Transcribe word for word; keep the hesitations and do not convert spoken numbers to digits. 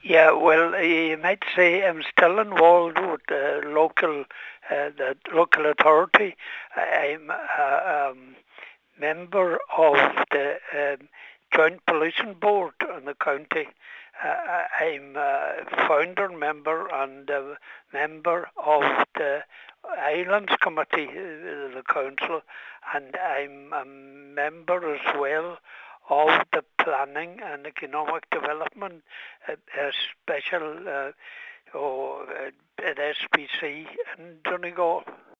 Yeah, well, you might say I'm still involved with the local, uh, the local authority. I- I'm a um, member of the um, Joint Pollution Board in the county. Uh, I- I'm a founder member and a member of the Islands Committee, uh, the council, and I'm a member as well of the Planning and Economic Development, a, a special uh, oh, uh, at S P C in Donegal.